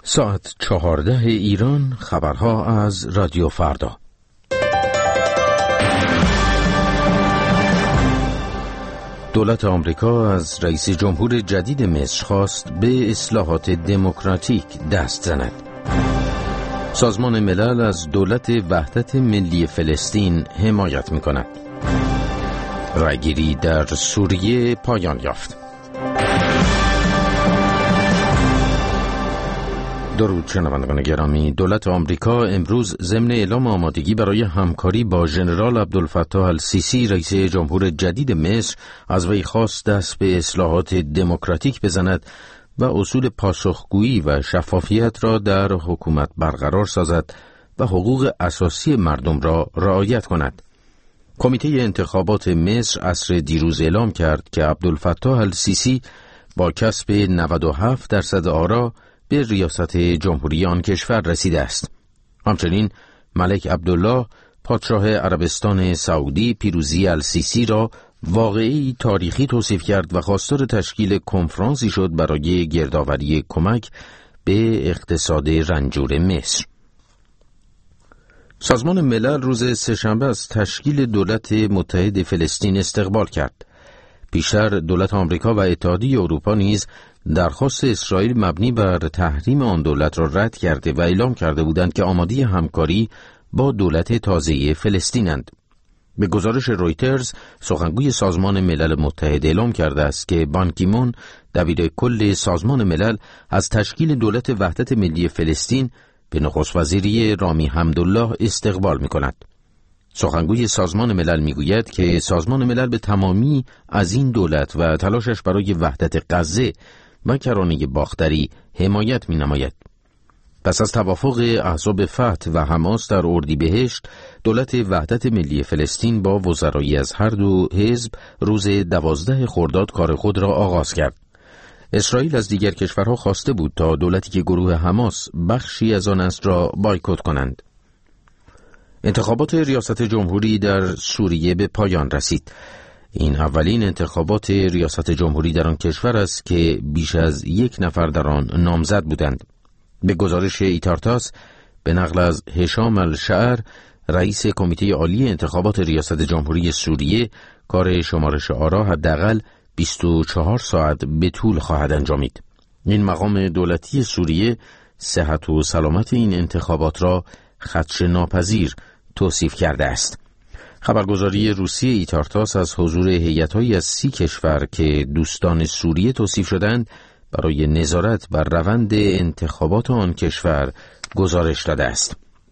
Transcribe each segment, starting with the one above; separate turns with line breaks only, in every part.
ساعت 14 ایران، خبرها از رادیو فردا. دولت آمریکا از رئیس جمهور جدید مصر خواست به اصلاحات دموکراتیک دست زند. سازمان ملل از دولت وحدت ملی فلسطین حمایت می‌کند. رأیگیری در سوریه پایان یافت. درود شنوندگان گرامی، دولت آمریکا امروز ضمن اعلام آمادگی برای همکاری با ژنرال عبدالفتاح السیسی رئیس جمهور جدید مصر از وی خواست دست به اصلاحات دموکراتیک بزند و اصول پاسخگویی و شفافیت را در حکومت برقرار سازد و حقوق اساسی مردم را رعایت کند. کمیته انتخابات مصر عصر دیروز اعلام کرد که عبدالفتاح السیسی با کسب 97% آرا به ریاست جمهوری آن کشور رسیده است. همچنین ملک عبدالله پادشاه عربستان سعودی پیروزی السیسی را واقعی تاریخی توصیف کرد و خواستار تشکیل کنفرانسی شد برای گردآوری کمک به اقتصاد رنجور مصر. سازمان ملل روز سه‌شنبه از تشکیل دولت متحد فلسطین استقبال کرد. پیشتر دولت آمریکا و اتحادیه اروپا نیز درخواست اسرائیل مبنی بر تحریم آن دولت را رد کرده و اعلام کرده بودند که آماده همکاری با دولت تازه فلسطینند. به گزارش رویترز، سخنگوی سازمان ملل متحد اعلام کرده است که بان کی مون، دبیر کل سازمان ملل، از تشکیل دولت وحدت ملی فلسطین به نخست وزیری رامی حمدالله استقبال می‌کند. سخنگوی سازمان ملل میگوید که سازمان ملل به تمامی از این دولت و تلاشش برای وحدت غزه و کرانه باختری حمایت می‌نماید. پس از توافق احزاب فتح و حماس در اردیبهشت، دولت وحدت ملی فلسطین با وزرایی از هر دو حزب روز 12 خرداد کار خود را آغاز کرد. اسرائیل از دیگر کشورها خواسته بود تا دولتی که گروه حماس بخشی از آن است را بایکوت کنند. انتخابات ریاست جمهوری در سوریه به پایان رسید. این اولین انتخابات ریاست جمهوری در آن کشور است که بیش از 1 نفر در آن نامزد بودند. به گزارش ایتارتاس به نقل از هشام الشعر، رئیس کمیته عالی انتخابات ریاست جمهوری سوریه، کار شمارش آرا حداقل 24 ساعت به طول خواهد انجامید. این مقام دولتی سوریه صحت و سلامت این انتخابات را خدشه ناپذیر توصیف کرده است. خبرگزاری روسیه ایتارتاس از حضور هیئت‌هایی از 30 کشور که دوستان سوریه توصیف شدند برای نظارت بر روند انتخابات آن کشور گزارش داده است.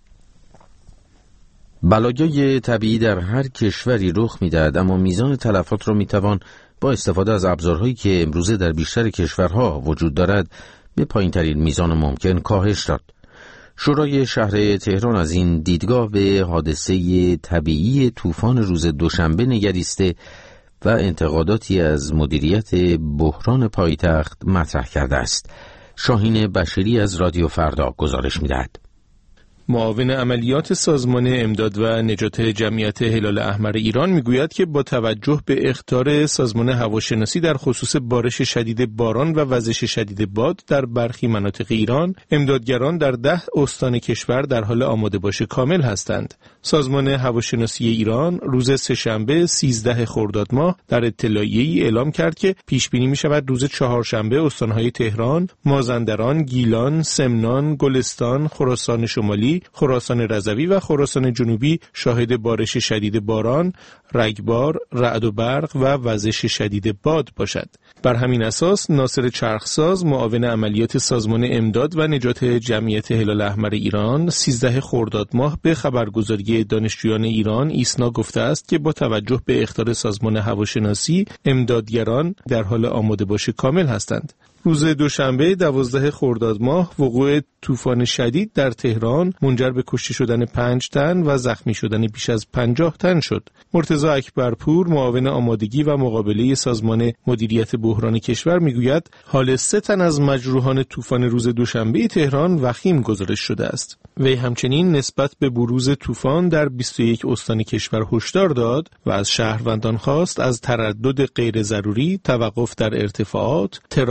بلاهای طبیعی در هر کشوری رخ می‌دهد، اما میزان تلفات را می‌توان با استفاده از ابزارهایی که امروزه در بیشتر کشورها وجود دارد به پایین‌ترین میزان ممکن کاهش داد. شورای شهر تهران از این دیدگاه به حادثه طبیعی طوفان روز دوشنبه نگریسته و انتقاداتی از مدیریت بحران پایتخت مطرح کرده است. شاهین بشیری از رادیو فردا گزارش می‌دهد.
معاون عملیات سازمان امداد و نجات جمعیت هلال احمر ایران میگوید که با توجه به اخطار سازمان هواشناسی در خصوص بارش شدید باران و وزش شدید باد در برخی مناطق ایران، امدادگران در 10 استان کشور در حال آماده باش کامل هستند. سازمان هواشناسی ایران روز سه‌شنبه 13 خرداد ماه در اطلاعیه‌ای اعلام کرد که پیش بینی می‌شود روز چهارشنبه استان‌های تهران، مازندران، گیلان، سمنان، گلستان، خراسان شمالی، خراسان رضوی و خراسان جنوبی شاهد بارش شدید باران، رگبار، رعد و برق و وزش شدید باد باشد. بر همین اساس ناصر چرخساز، معاون عملیات سازمان امداد و نجات جمعیت هلال احمر ایران، 13 خرداد ماه به خبرگزاری دانشجویان ایران ایسنا گفته است که با توجه به اخطار سازمان هواشناسی، امدادگران در حال آماده باش کامل هستند. روز دوشنبه 12 خرداد ماه وقوع طوفان شدید در تهران منجر به کشته شدن 5 تن و زخمی شدن بیش از 50 تن شد. مرتضی اکبرپور، معاون آمادگی و مقابله سازمان مدیریت بحران کشور میگوید حال 3 تن از مجروحان طوفان روز دوشنبه تهران وخیم گزارش شده است. وی همچنین نسبت به بروز طوفان در 21 استان کشور هشدار داد و از شهروندان خواست از تردد غیر ضروری، توقف در ارتفاعات، تراس و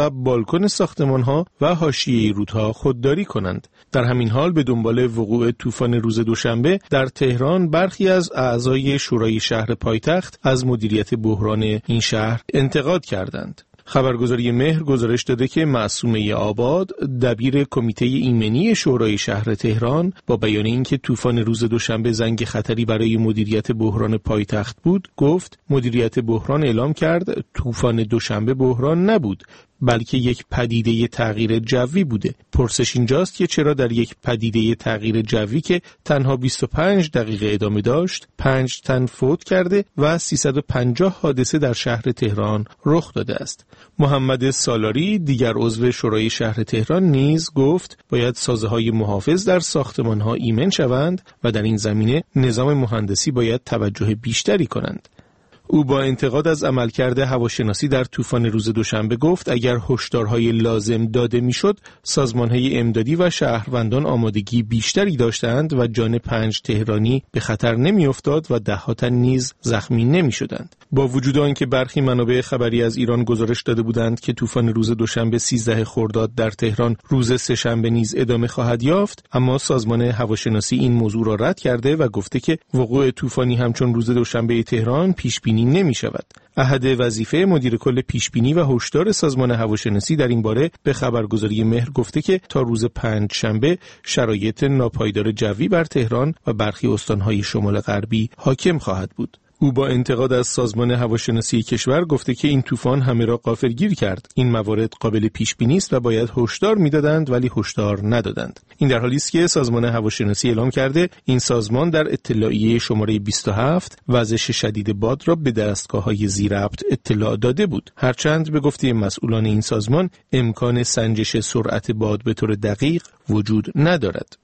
و بالکن ساختمان‌ها و حاشیه رودها خودداری کنند. در همین حال به دنبال وقوع طوفان روز دوشنبه در تهران برخی از اعضای شورای شهر پایتخت از مدیریت بحران این شهر انتقاد کردند. خبرگزاری مهر گزارش داده که معصومه آباد، دبیر کمیته ایمنی شورای شهر تهران، با بیان اینکه طوفان روز دوشنبه زنگ خطری برای مدیریت بحران پایتخت بود، گفت مدیریت بحران اعلام کرد طوفان دوشنبه بحران نبود، بلکه یک پدیده تغییر جوی بوده. پرسش اینجاست که چرا در یک پدیده تغییر جوی که تنها 25 دقیقه ادامه داشت، 5 تن فوت کرده و 350 حادثه در شهر تهران رخ داده است. محمد سالاری، دیگر عضو شورای شهر تهران، نیز گفت باید سازه‌های محافظ در ساختمان‌ها ایمن شوند و در این زمینه نظام مهندسی باید توجه بیشتری کنند. او با انتقاد از عملکرد هواشناسی در طوفان روز دوشنبه گفت اگر هشدارهای لازم داده میشد، سازمانهای امدادی و شهروندان آمادگی بیشتری داشتند و جان 5 تهرانی به خطر نمیافتاد و 10 تن نیز زخمی نمیشدند. با وجود آنکه برخی منابع خبری از ایران گزارش داده بودند که طوفان روز دوشنبه 13 خرداد در تهران روز سه‌شنبه نیز ادامه خواهد یافت، اما سازمان هواشناسی این موضوع را رد کرده و گفته که وقوع طوفانی همچون روز دوشنبه تهران پیش بینی نمی شود. احد وظیفه مدیر کل پیشبینی و هشدار سازمان هواشناسی در این باره به خبرگزاری مهر گفته که تا روز 5 شنبه شرایط ناپایدار جوی بر تهران و برخی استانهای شمال غربی حاکم خواهد بود. او با انتقاد از سازمان هواشناسی کشور گفته که این طوفان همه را غافلگیر کرد. این موارد قابل پیش بینی است و باید هشدار میدادند ولی هشدار ندادند. این در حالی است که سازمان هواشناسی اعلام کرده این سازمان در اطلاعیه شماره 27 وزش شدید باد را به دستگاه‌های ذی‌ربط اطلاع داده بود. هرچند به گفته مسئولان این سازمان امکان سنجش سرعت باد به طور دقیق وجود ندارد.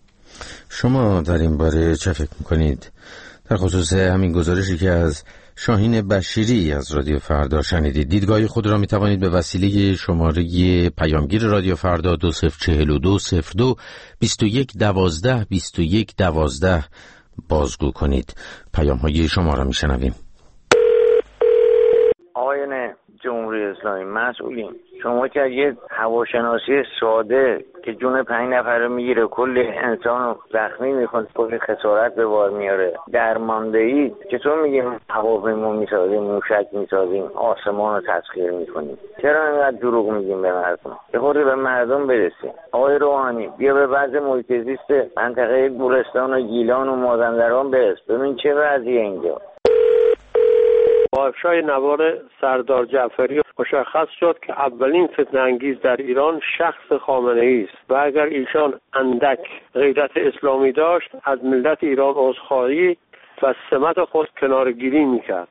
شما در این باره چه فکر می‌کنید؟ در خصوص همین گزارشی که از شاهین بشیری از رادیو فردا شنیدید، دیدگاه خود را می توانید به وسیله شماره پیامگیر رادیو فردا 2042 02 21 12 21 12 بازگو کنید. پیام های شما را می شنویم.
آقایان جمهوری اسلامی مسئولین، شما که یه هواشناسی ساده که جون 5 نفر رو میگیره، کل انسان رو زخمی میکنه، کل خسارت به بار میاره، درماندهی، چطور میگیم هواپیما میسازیم، موشک میسازیم، آسمان رو تسخیر میکنیم؟ چرا اینقدر دروغ میگیم به مردم؟ یه خورده به مردم برسیم. آقای روحانی بیا به وضع محیط زیست منطقه گورستان و گیلان و مازندران برس، ببین چه وضعیه اینجا.
با افشای نوار سردار جعفری مشخص شد که اولین فتنه انگیز در ایران شخص خامنه‌ای است و اگر ایشان اندک غیرت اسلامی داشت از ملت ایران عذرخواهی و سمت خود کنارگیری میکرد.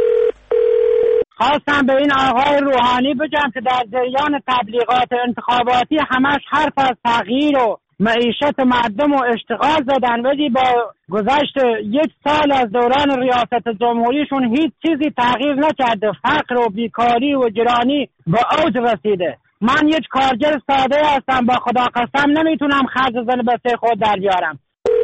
خواستم به این آقای روحانی بگم که در جریان تبلیغات انتخاباتی همش حرف از تغییر و معیشت مردم و اشتغال زدن، ولی با گذشت 1 سال از دوران ریاست جمهوریشون هیچ چیزی تغییر نکرده. فقر و بیکاری و گرانی به اوج رسیده. من یک کارگر ساده هستم، با خدا قسم نمیتونم خرج زن بسته خود در بیارم.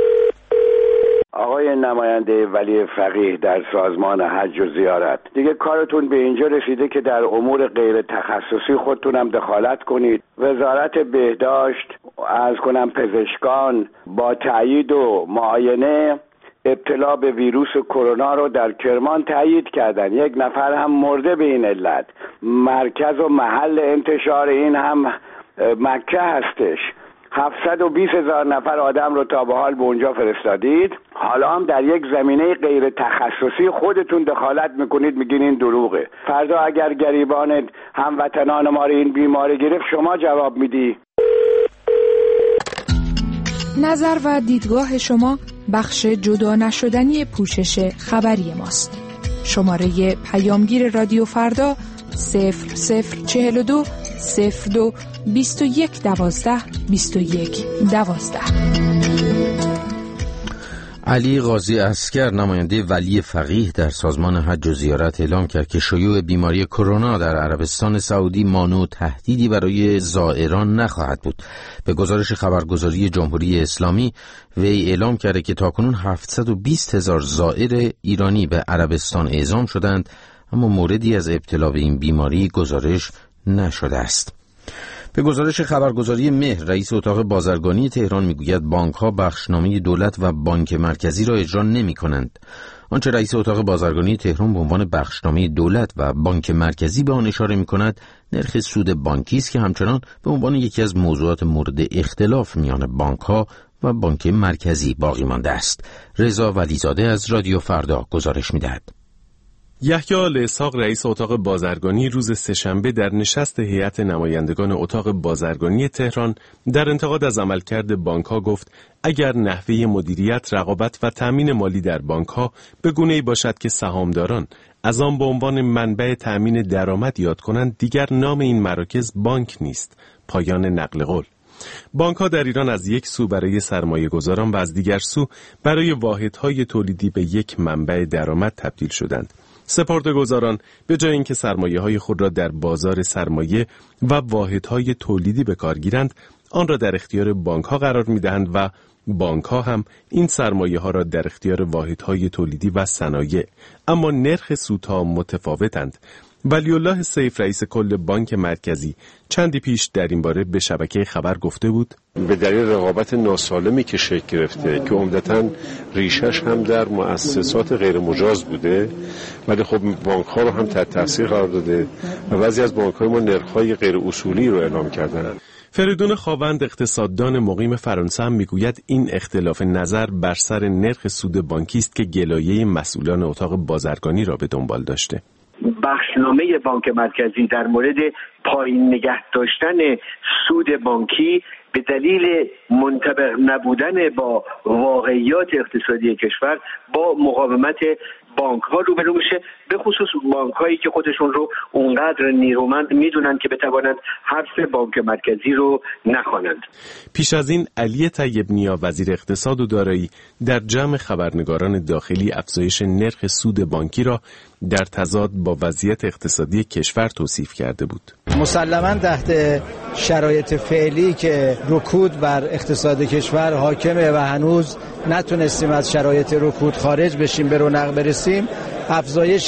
آقای نماینده ولی فقیه در سازمان حج و زیارت، دیگه کارتون به اینجا رسیده که در امور غیر تخصصی خودتونم دخالت کنید. وزارت بهداشت، از کنم پزشکان با تایید و معاینه ابتلا به ویروس کرونا رو در کرمان تایید کردن. 1 نفر هم مرده به این علت. مرکز و محل انتشار این هم مکه هستش. 720,000 نفر آدم رو تا به حال به اونجا فرستادید، حالا هم در یک زمینه غیر تخصصی خودتون دخالت میکنید، میگین این دروغه. فردا اگر گریبان هموطنان ما رو این بیماری گرفت شما جواب میدی؟
نظر و دیدگاه شما بخش جدا نشدنی پوشش خبری ماست. شماره پیامگیر رادیو فردا 0042 02 21 12 21 12.
علی قاضی عسکر، نماینده ولی فقیه در سازمان حج و زیارت، اعلام کرد که شیوع بیماری کرونا در عربستان سعودی مانع و تهدیدی برای زائران نخواهد بود. به گزارش خبرگزاری جمهوری اسلامی، وی اعلام کرده که تاکنون 720,000 زائر ایرانی به عربستان اعزام شدند، اما موردی از ابتلا به این بیماری گزارش نشده است. به گزارش خبرگزاری مهر، رئیس اتاق بازرگانی تهران میگوید بانک‌ها بخشنامه دولت و بانک مرکزی را اجرا نمی‌کنند. آنچه رئیس اتاق بازرگانی تهران به عنوان بخشنامه دولت و بانک مرکزی به آن اشاره می‌کند، نرخ سود بانکی است که همچنان به عنوان یکی از موضوعات مورد اختلاف میان بانک‌ها و بانک مرکزی باقی مانده است. رضا ولیزاده از رادیو فردا گزارش می‌دهد.
یحیی آل‌اسحاق رئیس اتاق بازرگانی روز سه‌شنبه در نشست هیئت نمایندگان اتاق بازرگانی تهران در انتقاد از عملکرد بانک‌ها گفت اگر نحوه مدیریت، رقابت و تأمین مالی در بانک‌ها به گونه‌ای باشد که سهامداران از آن به عنوان منبع تأمین درآمد یاد کنند، دیگر نام این مراکز بانک نیست. پایان نقل قول. بانک‌ها در ایران از یک سو برای سرمایه‌گذاران و از دیگر سو برای واحدهای تولیدی به یک منبع درآمد تبدیل شدند. سپرده‌گذاران به جای اینکه سرمایه‌های خود را در بازار سرمایه و واحدهای تولیدی به کار گیرند، آن را در اختیار بانک‌ها قرار می‌دهند و بانک‌ها هم این سرمایه‌ها را در اختیار واحدهای تولیدی و صنایع، اما نرخ سودها متفاوتند. ولی‌الله سیف رئیس کل بانک مرکزی چندی پیش در این باره به شبکه خبر گفته بود
به دلیل رقابت ناسالمی که شکل گرفته که عمدتاً ریشش هم در مؤسسات غیر مجاز بوده، ولی خب بانک‌ها رو هم تحت تاثیر قرار داده و بعضی از بانک‌های ما نرخ‌های غیر اصولی رو اعلام کردن.
فریدون خاوند اقتصاددان مقیم فرانسه هم میگوید این اختلاف نظر بر سر نرخ سود بانکی است که گلایه مسئولان اتاق بازرگانی را به دنبال داشته.
بخشنامه بانک مرکزی در مورد پایین نگه داشتن سود بانکی به دلیل منطبق نبودن با واقعیات اقتصادی کشور با مقاومت بانک ها روبرو میشه، به خصوص بانک هایی که خودشون رو اونقدر نیرومند میدونن که بتوانند حرف بانک مرکزی رو نخوانند.
پیش از این علی طیب نیا وزیر اقتصاد و دارایی در جمع خبرنگاران داخلی افزایش نرخ سود بانکی را در تضاد با وضعیت اقتصادی کشور توصیف کرده بود.
مسلماً تحت شرایط فعلی که رکود بر اقتصاد کشور حاکمه و هنوز نتونستیم از شرایط رکود خارج بشیم، به رونق برسیم، افزایش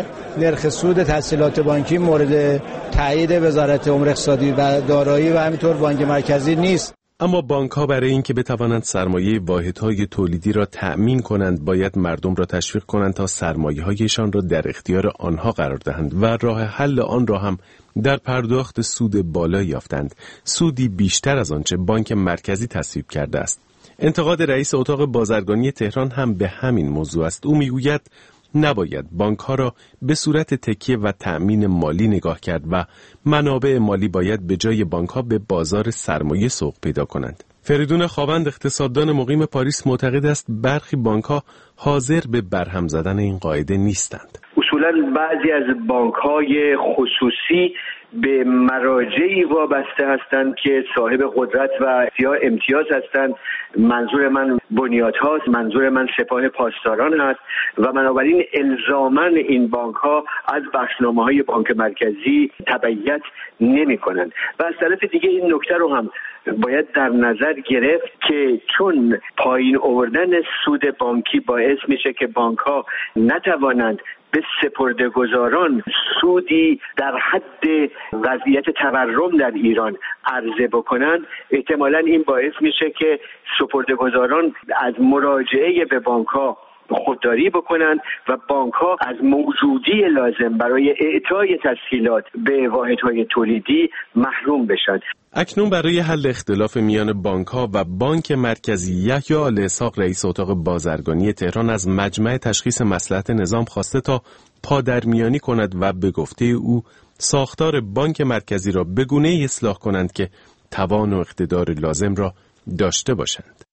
نرخ سود تسهیلات بانکی مورد تایید وزارت امور اقتصادی و دارایی و همینطور بانک مرکزی نیست.
اما بانک‌ها برای اینکه بتوانند سرمایه واحدهای تولیدی را تأمین کنند، باید مردم را تشویق کنند تا سرمایه‌هایشان را در اختیار آنها قرار دهند و راه حل آن را هم در پرداخت سود بالا یافتند، سودی بیشتر از آنچه بانک مرکزی تصویب کرده است. انتقاد رئیس اتاق بازرگانی تهران هم به همین موضوع است. او میگوید نباید بانک‌ها را به صورت تکیه و تأمین مالی نگاه کرد و منابع مالی باید به جای بانک‌ها به بازار سرمایه سوق پیدا کنند. فریدون خاوند اقتصاددان مقیم پاریس معتقد است برخی بانک‌ها حاضر به برهم زدن این قاعده نیستند.
اصولاً بعضی از بانک‌های خصوصی به مراجعی وابسته هستند که صاحب قدرت و یا امتیاز هستند. منظور من بنیاد هاست، منظور من سپاه پاسداران هست و بنابراین الزاماً این بانک ها از بخشنامه های بانک مرکزی تبعیت نمی کنند. و از طرف دیگه این نکته رو هم باید در نظر گرفت که چون پایین آوردن سود بانکی باعث میشه که بانک ها نتوانند به سپرده‌گذاران سودی در حد وضعیت تورم در ایران عرضه بکنند، احتمالاً این باعث میشه که سپرده‌گذاران از مراجعه به بانک‌ها خودداری بکنند و بانک‌ها از موجودی لازم برای اعطای تسهیلات به واحدهای تولیدی محروم بشن.
اکنون برای حل اختلاف میان بانک‌ها و بانک مرکزی، یحیی آل‌اسحاق رئیس اتاق بازرگانی تهران از مجمع تشخیص مصلحت نظام خواسته تا پادرمیانی کند و به گفته او ساختار بانک مرکزی را به گونه‌ای اصلاح کنند که توان و اقتدار لازم را داشته باشند.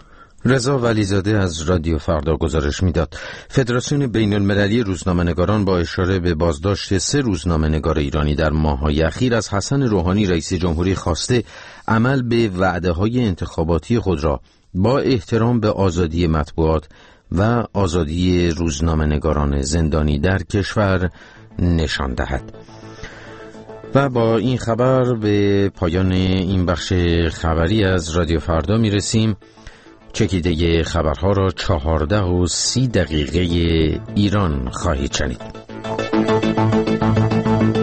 رضا ولیزاده از رادیو فردا گزارش میداد. فدراسیون بین المللی روزنامه‌نگاران با اشاره به بازداشت 3 روزنامه‌نگار ایرانی در ماه‌های اخیر از حسن روحانی رئیس جمهوری خواسته عمل به وعده‌های انتخاباتی خود را با احترام به آزادی مطبوعات و آزادی روزنامه‌نگاران زندانی در کشور نشان دهد. و با این خبر به پایان این بخش خبری از رادیو فردا میرسیم. چکیده خبرها را 14:30 ایران خواهید شنید.